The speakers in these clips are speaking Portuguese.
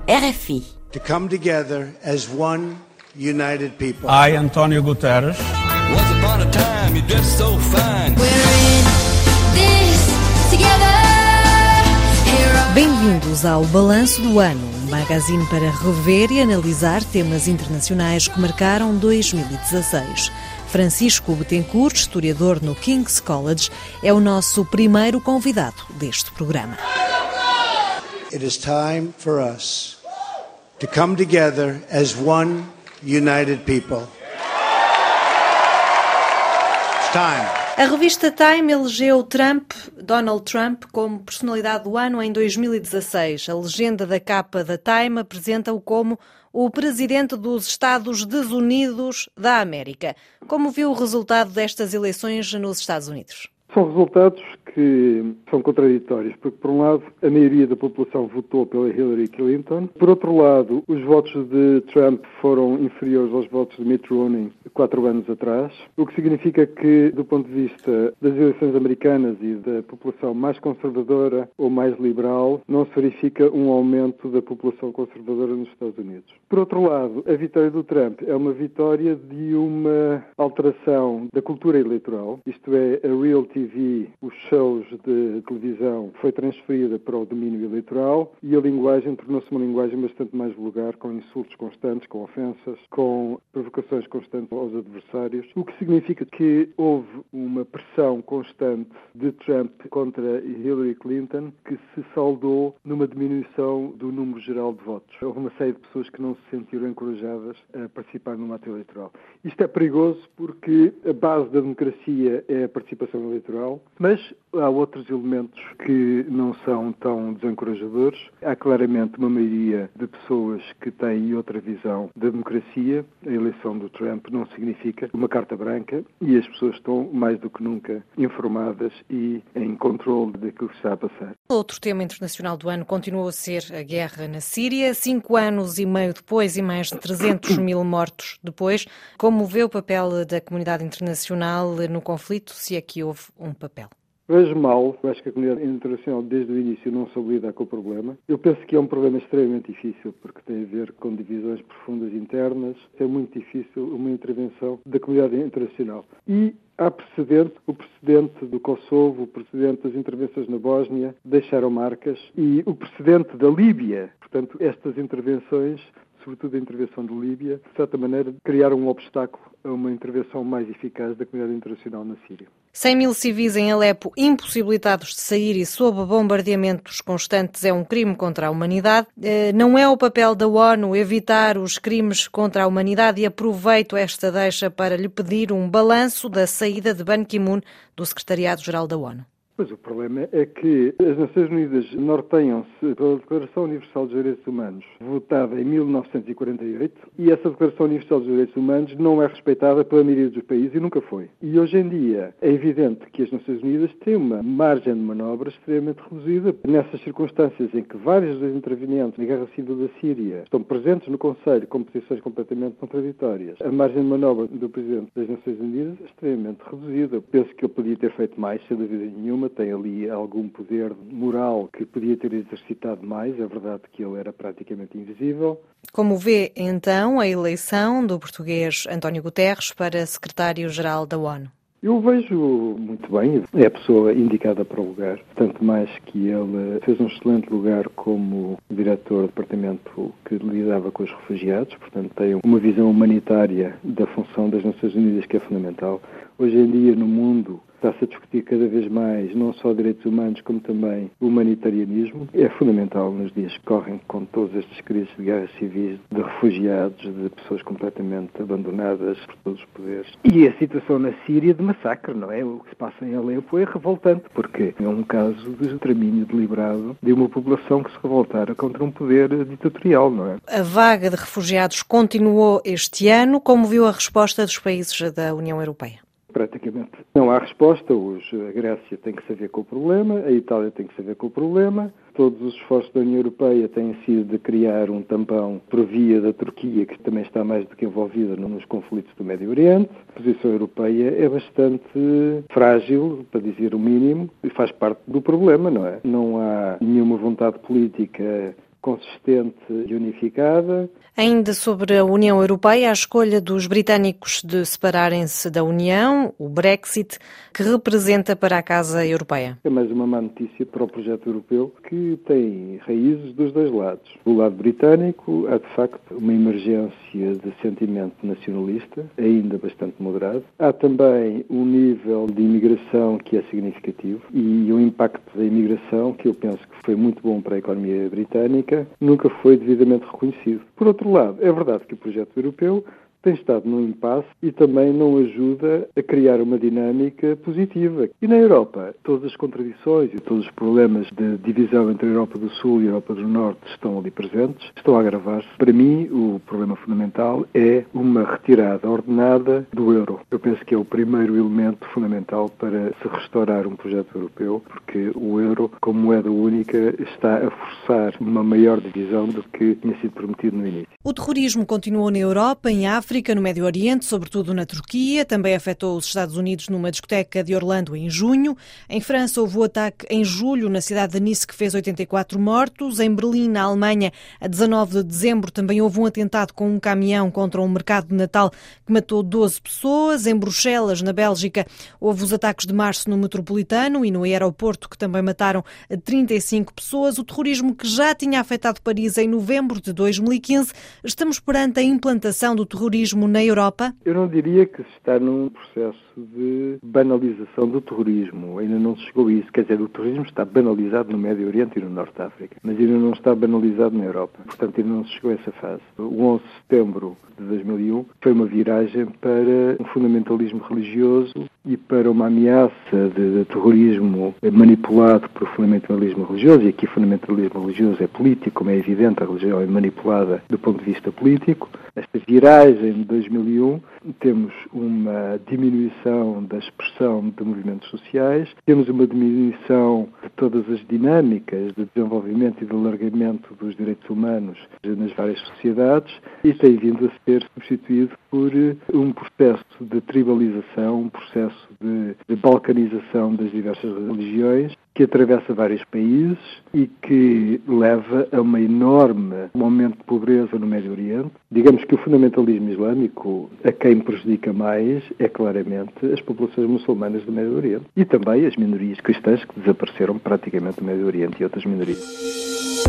RFI. To come together as one united people. I, António Guterres. Once upon a time, you dressed so fine. We're in this together. Bem-vindos ao Balanço do Ano, um magazine para rever e analisar temas internacionais que marcaram 2016. Francisco Betancourt, historiador no King's College, é o nosso primeiro convidado deste programa. It is time for us to come together as one united people. It's time. A revista Time elegeu Donald Trump, como personalidade do ano em 2016. A legenda da capa da Time apresenta-o como o presidente dos Estados Desunidos da América. Como viu o resultado destas eleições nos Estados Unidos? São resultados que são contraditórios, porque, por um lado, a maioria da população votou pela Hillary Clinton. Por outro lado, os votos de Trump foram inferiores aos votos de Mitt Romney 4 anos atrás, o que significa que, do ponto de vista das eleições americanas e da população mais conservadora ou mais liberal, não se verifica um aumento da população conservadora nos Estados Unidos. Por outro lado, a vitória do Trump é uma vitória de uma alteração da cultura eleitoral, isto é, a Real TV, os shows de televisão, foi transferida para o domínio eleitoral e a linguagem tornou-se uma linguagem bastante mais vulgar, com insultos constantes, com ofensas, com provocações constantes aos adversários, o que significa que houve uma pressão constante de Trump contra Hillary Clinton que se saldou numa diminuição do número geral de votos. Houve uma série de pessoas que não se sentiram encorajadas a participar no ato eleitoral. Isto é perigoso porque a base da democracia é a participação eleitoral, mas há outros elementos que não são tão desencorajadores. Há claramente uma maioria de pessoas que têm outra visão da democracia. A eleição do Trump não significa uma carta branca e as pessoas estão mais do que nunca informadas e em controle daquilo que está a passar. Outro tema internacional do ano continuou a ser a guerra na Síria. 5 anos e meio depois e mais de 300 mil mortos depois. Como vê o papel da comunidade internacional no conflito, se é que houve um papel? Vejo mal, acho que a comunidade internacional desde o início não soube lidar com o problema. Eu penso que é um problema extremamente difícil porque tem a ver com divisões profundas internas. É muito difícil uma intervenção da comunidade internacional. E há precedente, o precedente do Kosovo, o precedente das intervenções na Bósnia, deixaram marcas e o precedente da Líbia. Portanto, estas intervenções, sobretudo a intervenção de Líbia, de certa maneira criaram um obstáculo a uma intervenção mais eficaz da comunidade internacional na Síria. 100 mil civis em Alepo impossibilitados de sair e sob bombardeamentos constantes é um crime contra a humanidade. Não é o papel da ONU evitar os crimes contra a humanidade e aproveito esta deixa para lhe pedir um balanço da saída de Ban Ki-moon do Secretariado-Geral da ONU. Pois o problema é que as Nações Unidas norteiam-se pela Declaração Universal dos Direitos Humanos, votada em 1948, e essa Declaração Universal dos Direitos Humanos não é respeitada pela maioria dos países e nunca foi. E hoje em dia é evidente que as Nações Unidas têm uma margem de manobra extremamente reduzida. Nessas circunstâncias em que vários dos intervenientes na Guerra Civil da Síria estão presentes no Conselho com posições completamente contraditórias, a margem de manobra do Presidente das Nações Unidas é extremamente reduzida. Penso que ele podia ter feito mais, sem dúvida nenhuma. Tem ali algum poder moral que podia ter exercitado mais. É verdade que ele era praticamente invisível. Como vê, então, a eleição do português António Guterres para secretário-geral da ONU? Eu vejo muito bem, é a pessoa indicada para o lugar, tanto mais que ele fez um excelente lugar como diretor do departamento que lidava com os refugiados, portanto tem uma visão humanitária da função das Nações Unidas que é fundamental. Hoje em dia, no mundo, está-se a discutir cada vez mais não só direitos humanos, como também o humanitarianismo. É fundamental nos dias que correm com todas estas crises de guerras civis, de refugiados, de pessoas completamente abandonadas por todos os poderes. E a situação na Síria de massacre, não é? O que se passa em Alepo é revoltante, porque é um caso de extermínio deliberado de uma população que se revoltara contra um poder ditatorial, não é? A vaga de refugiados continuou este ano. Como viu a resposta dos países da União Europeia? Praticamente não há resposta. A Grécia tem que saber com o problema, a Itália tem que saber com o problema, todos os esforços da União Europeia têm sido de criar um tampão por via da Turquia, que também está mais do que envolvida nos conflitos do Médio Oriente. A posição europeia é bastante frágil, para dizer o mínimo, e faz parte do problema, não é? Não há nenhuma vontade política consistente e unificada. Ainda sobre a União Europeia, a escolha dos britânicos de separarem-se da União, o Brexit, que representa para a Casa Europeia. É mais uma má notícia para o projeto europeu, que tem raízes dos dois lados. Do lado britânico, há de facto uma emergência de sentimento nacionalista, ainda bastante moderado. Há também um nível de imigração que é significativo e o impacto da imigração, que eu penso que foi muito bom para a economia britânica, nunca foi devidamente reconhecido. Por outro lado, é verdade que o projeto europeu tem estado num impasse e também não ajuda a criar uma dinâmica positiva. E na Europa, todas as contradições e todos os problemas de divisão entre a Europa do Sul e a Europa do Norte estão ali presentes, estão a agravar-se. Para mim, o problema fundamental é uma retirada ordenada do euro. Eu penso que é o primeiro elemento fundamental para se restaurar um projeto europeu, porque o euro, como moeda única, está a forçar uma maior divisão do que tinha sido prometido no início. O terrorismo continuou na Europa, em África, no Médio Oriente, sobretudo na Turquia. Também afetou os Estados Unidos numa discoteca de Orlando em junho. Em França houve o ataque em julho na cidade de Nice que fez 84 mortos. Em Berlim, na Alemanha, a 19 de dezembro, também houve um atentado com um caminhão contra um mercado de Natal que matou 12 pessoas. Em Bruxelas, na Bélgica, houve os ataques de março no Metropolitano e no aeroporto que também mataram 35 pessoas. O terrorismo que já tinha afetado Paris em novembro de 2015. Estamos perante a implantação do terrorismo na Europa? Eu não diria que se está num processo de banalização do terrorismo. Ainda não se chegou a isso. Quer dizer, o terrorismo está banalizado no Médio Oriente e no Norte de África, mas ainda não está banalizado na Europa. Portanto, ainda não se chegou a essa fase. O 11 de setembro de 2001 foi uma viragem para um fundamentalismo religioso e para uma ameaça de terrorismo manipulado por fundamentalismo religioso. E aqui fundamentalismo religioso é político, como é evidente, a religião é manipulada do ponto de vista político. Esta viragem de 2001, temos uma diminuição da expressão de movimentos sociais, temos uma diminuição de todas as dinâmicas de desenvolvimento e de alargamento dos direitos humanos nas várias sociedades e tem vindo a ser substituído por um processo de tribalização, um processo de balcanização das diversas religiões que atravessa vários países e que leva a um enorme aumento de pobreza no Médio Oriente. Digamos que o fundamentalismo islâmico, a quem prejudica mais, é claramente as populações muçulmanas do Médio Oriente e também as minorias cristãs que desapareceram praticamente do Médio Oriente e outras minorias.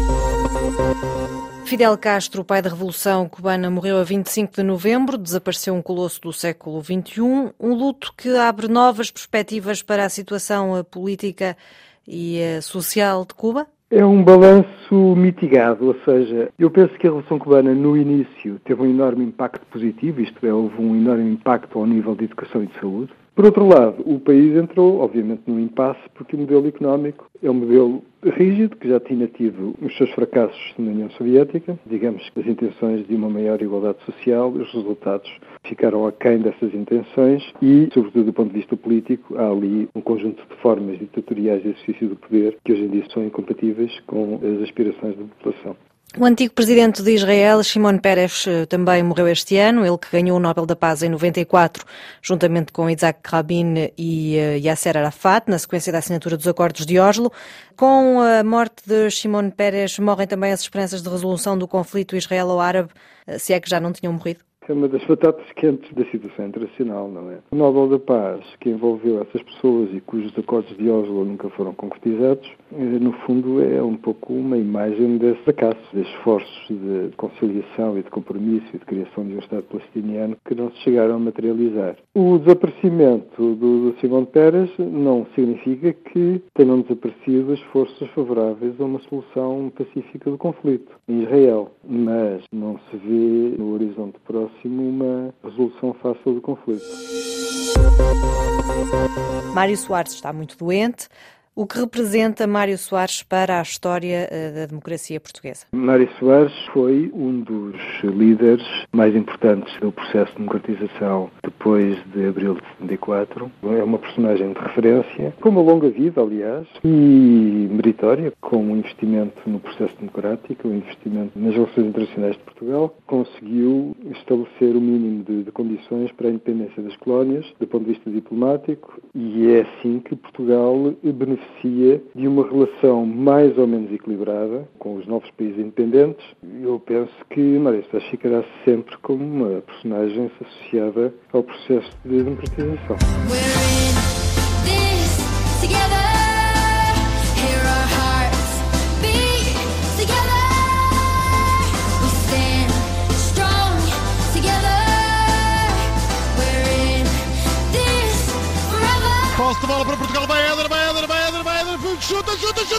Fidel Castro, o pai da Revolução Cubana, morreu a 25 de novembro, desapareceu um colosso do século XXI, um luto que abre novas perspectivas para a situação política e social de Cuba? É um balanço mitigado, ou seja, eu penso que a Revolução Cubana no início teve um enorme impacto positivo, isto é, houve um enorme impacto ao nível de educação e de saúde. Por outro lado, o país entrou, obviamente, num impasse, porque o modelo económico é um modelo rígido, que já tinha tido os seus fracassos na União Soviética, digamos que as intenções de uma maior igualdade social, os resultados ficaram aquém dessas intenções e, sobretudo do ponto de vista político, há ali um conjunto de formas ditatoriais de exercício do poder que hoje em dia são incompatíveis com as aspirações da população. O antigo presidente de Israel, Shimon Peres, também morreu este ano, ele que ganhou o Nobel da Paz em 94, juntamente com Isaac Rabin e Yasser Arafat, na sequência da assinatura dos Acordos de Oslo. Com a morte de Shimon Peres, morrem também as esperanças de resolução do conflito israelo-árabe, se é que já não tinham morrido? É uma das batatas quentes da situação internacional, não é? O Nobel da Paz, que envolveu essas pessoas e cujos acordos de Oslo nunca foram concretizados, no fundo é um pouco uma imagem desse fracasso, desses esforços de conciliação e de compromisso e de criação de um Estado palestiniano que não se chegaram a materializar. O desaparecimento do Shimon Peres não significa que tenham desaparecido as forças favoráveis a uma solução pacífica do conflito em Israel, mas não se vê no horizonte próximo uma resolução fácil do conflito. Mário Soares está muito doente. O que representa Mário Soares para a história da democracia portuguesa? Mário Soares foi um dos líderes mais importantes do processo de democratização depois de abril de 74. É uma personagem de referência, com uma longa vida, aliás, e meritória, com um investimento no processo democrático, um investimento nas relações internacionais de Portugal. Conseguiu estabelecer o mínimo de condições para a independência das colónias, do ponto de vista diplomático, e é assim que Portugal beneficia beneficia de uma relação mais ou menos equilibrada com os novos países independentes. Eu penso que Mário Seixas ficará sempre como uma personagem associada ao processo de democratização. Posse de bola para Portugal, vai Éder, chuta!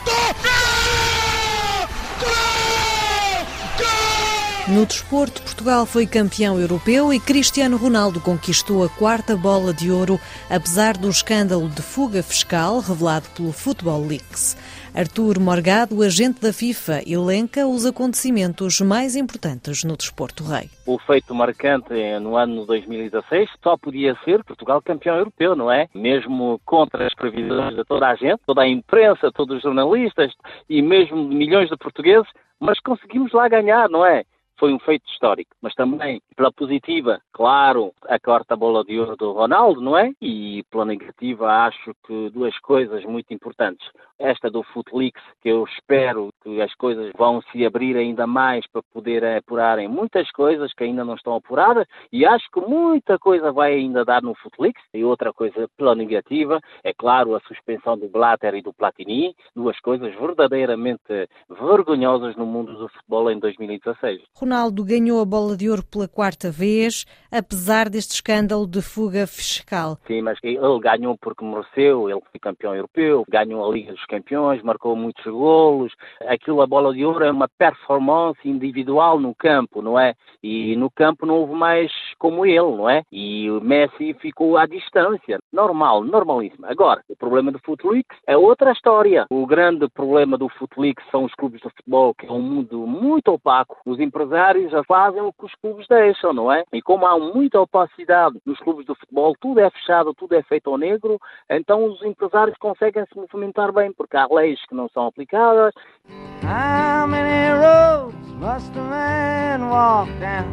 Gol! No desporto, Portugal foi campeão europeu e Cristiano Ronaldo conquistou a 4ª bola de ouro, apesar do escândalo de fuga fiscal revelado pelo Football Leaks. Artur Morgado, agente da FIFA, elenca os acontecimentos mais importantes no desporto rei. O feito marcante no ano 2016 só podia ser Portugal campeão europeu, não é? Mesmo contra as previsões de toda a gente, toda a imprensa, todos os jornalistas e mesmo milhões de portugueses, mas conseguimos lá ganhar, não é? Foi um feito histórico, mas também pela positiva, claro, a 4ª bola de ouro do Ronaldo, não é? E pela negativa acho que 2 coisas muito importantes. Esta do Footleaks, que eu espero que as coisas vão se abrir ainda mais para poder apurarem muitas coisas que ainda não estão apuradas e acho que muita coisa vai ainda dar no Footleaks. E outra coisa pela negativa, é claro, a suspensão do Blatter e do Platini, 2 coisas verdadeiramente vergonhosas no mundo do futebol em 2016. Ronaldo ganhou a bola de ouro pela 4ª vez, apesar deste escândalo de fuga fiscal. Sim, mas ele ganhou porque mereceu, ele foi campeão europeu, ganhou a Liga dos Campeões, marcou muitos golos. Aquilo, a bola de ouro, é uma performance individual no campo, não é? E no campo não houve mais como ele, não é? E o Messi ficou à distância. Normalíssimo. Agora, o problema do Footleaks é outra história. O grande problema do Footleaks são os clubes de futebol, que é um mundo muito opaco. Os empresários já fazem o que os clubes deixam, não é? E como há muita opacidade nos clubes de futebol, tudo é fechado, tudo é feito ao negro, então os empresários conseguem se movimentar bem, porque há leis que não são aplicadas. How many roads must a man walk down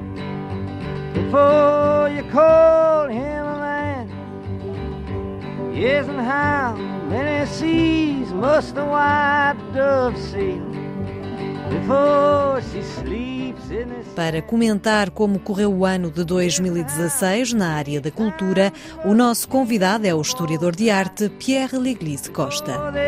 before you call him a man? Yes, and how many seas must the white dove sail before she sleeps in the sea? Para comentar como correu o ano de 2016 na área da cultura, o nosso convidado é o historiador de arte Pierre L'Église Costa.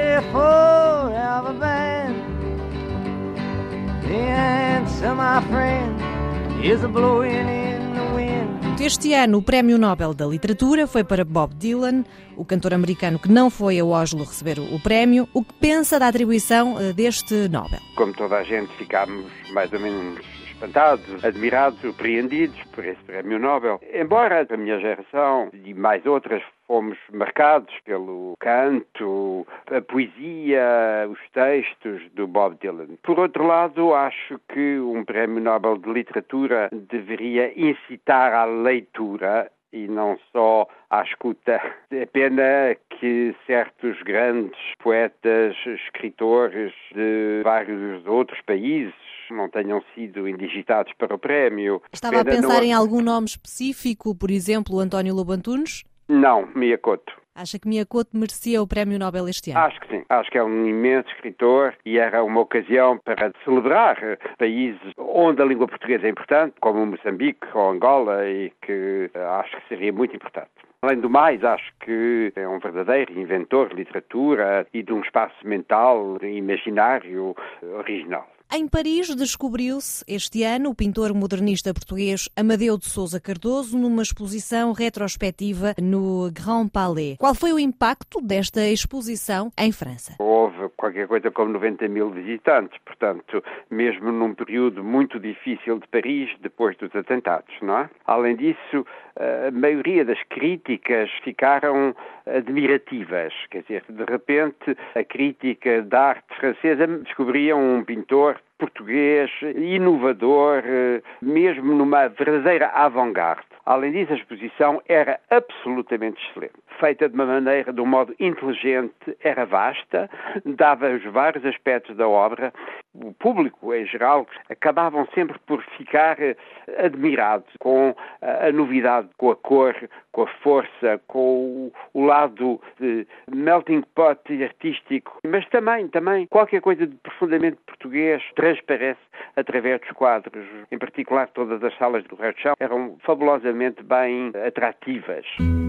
Este ano, o Prémio Nobel da Literatura foi para Bob Dylan, o cantor americano que não foi a Oslo receber o prémio. O que pensa da atribuição deste Nobel? Como toda a gente, ficámos mais ou menos espantados, admirados, surpreendidos por esse Prémio Nobel. Embora a minha geração e mais outras fomos marcados pelo canto, a poesia, os textos do Bob Dylan. Por outro lado, acho que um Prémio Nobel de Literatura deveria incitar à leitura e não só à escuta. É pena que certos grandes poetas, escritores de vários outros países não tenham sido indigitados para o prémio. Estava a pensar em algum nome específico, por exemplo, António Lobo Antunes? Não, Miyakoto. Acha que Miyakoto merecia o Prémio Nobel este ano? Acho que sim. Acho que é um imenso escritor e era uma ocasião para celebrar países onde a língua portuguesa é importante, como Moçambique ou Angola, e que acho que seria muito importante. Além do mais, acho que é um verdadeiro inventor de literatura e de um espaço mental imaginário original. Em Paris descobriu-se este ano o pintor modernista português Amadeu de Sousa Cardoso numa exposição retrospectiva no Grand Palais. Qual foi o impacto desta exposição em França? Houve qualquer coisa como 90 mil visitantes, portanto, mesmo num período muito difícil de Paris, depois dos atentados, não é? Além disso, a maioria das críticas ficaram admirativas, quer dizer, de repente a crítica da arte francesa descobria um pintor português, inovador, mesmo numa verdadeira avant-garde. Além disso, a exposição era absolutamente excelente. Feita de um modo inteligente, era vasta, dava os vários aspectos da obra o público em geral, acabavam sempre por ficar admirados com a novidade, com a cor, com a força, com o lado de melting pot artístico, mas também qualquer coisa de profundamente português transparece através dos quadros. Em particular, todas as salas do Reixão eram fabulosamente bem atrativas.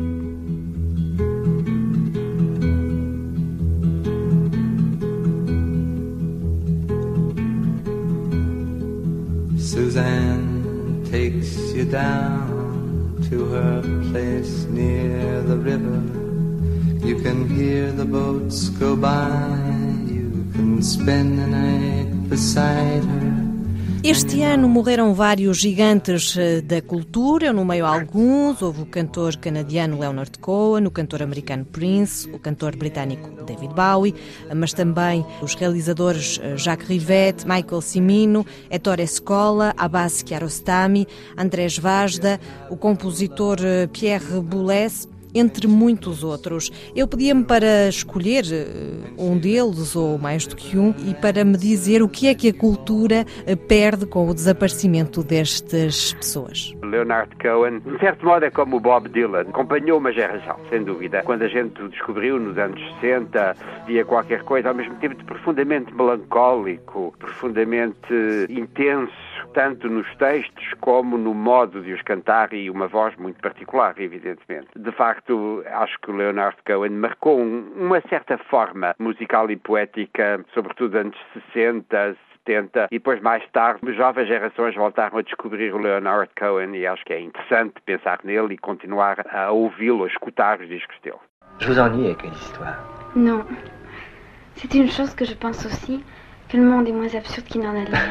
Suzanne takes you down to her place near the river. You can hear the boats go by. You can spend the night beside her. Este ano morreram vários gigantes da cultura, eu nomeio alguns. Houve o cantor canadiano Leonard Cohen, o cantor americano Prince, o cantor britânico David Bowie, mas também os realizadores Jacques Rivette, Michael Cimino, Ettore Scola, Abbas Kiarostami, Andrés Vazda, o compositor Pierre Boulez, entre muitos outros. Eu pedia-me para escolher um deles, ou mais do que um, e para me dizer o que é que a cultura perde com o desaparecimento destas pessoas. Leonard Cohen, de certo modo, é como o Bob Dylan, acompanhou uma geração, sem dúvida. Quando a gente o descobriu nos anos 60, via qualquer coisa, ao mesmo tempo, de profundamente melancólico, profundamente intenso, tanto nos textos como no modo de os cantar, e uma voz muito particular, evidentemente. De facto, acho que o Leonard Cohen marcou uma certa forma musical e poética, sobretudo anos 60, 70, e depois mais tarde, as jovens gerações voltaram a descobrir o Leonard Cohen, e acho que é interessante pensar nele e continuar a ouvi-lo, a escutar os discos dele. Je vous ennuie avec une histoire? Non. C'est une chose que je pense aussi, que le monde est moins absurde qu'il n'en a l'air.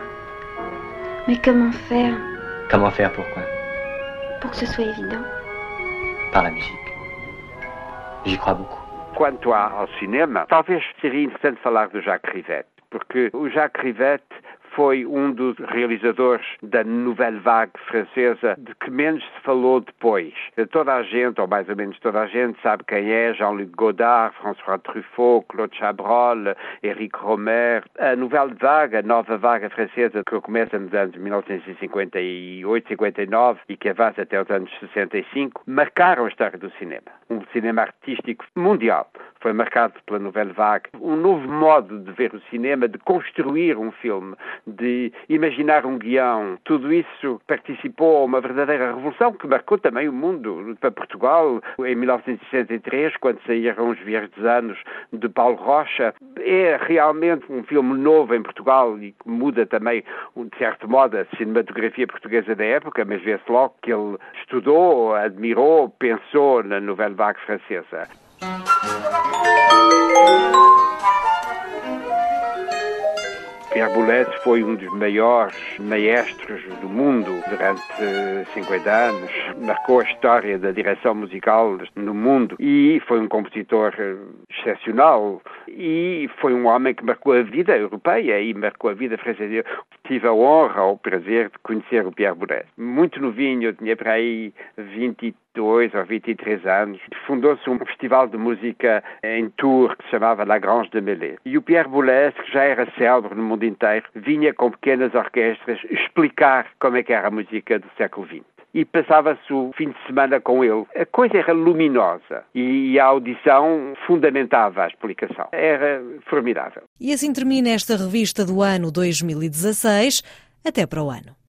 Mais comment faire? Comment faire, pourquoi? Pour que ce soit évident. Par la musique. J'y crois beaucoup. Quanto ao cinema, talvez seria interessante falar do Jacques Rivette, porque o Jacques Rivette foi um dos realizadores da Nouvelle Vague francesa de que menos se falou depois. Toda a gente, ou mais ou menos toda a gente, sabe quem é Jean-Luc Godard, François Truffaut, Claude Chabrol, Éric Rohmer. A Nouvelle Vague, a nova vaga francesa, que começa nos anos 1958, 59 e que avança até os anos 65, marcaram a história do cinema. Um cinema artístico mundial. Foi marcado pela Nouvelle Vague. Um novo modo de ver o cinema, de construir um filme, de imaginar um guião. Tudo isso participou a uma verdadeira revolução que marcou também o mundo. Para Portugal, em 1963, quando saíram Os Verdes Anos de Paulo Rocha, é realmente um filme novo em Portugal e que muda também, de certo modo, a cinematografia portuguesa da época, mas vê-se logo que ele estudou, admirou, pensou na Nouvelle Vague francesa. Pierre Boulez foi um dos maiores maestros do mundo durante 50 anos, marcou a história da direção musical no mundo e foi um compositor excepcional e foi um homem que marcou a vida europeia e marcou a vida francesa. Eu tive a honra ou o prazer de conhecer o Pierre Boulez. Muito novinho, eu tinha para aí 22 ou 23 anos. Fundou-se um festival de música em Tours que se chamava La Grange de Melé. E o Pierre Boulez, que já era célebre no mundo inteiro, vinha com pequenas orquestras explicar como é que era a música do século XX. E passava-se o fim de semana com ele. A coisa era luminosa e a audição fundamentava a explicação. Era formidável. E assim termina esta revista do ano 2016. Até para o ano.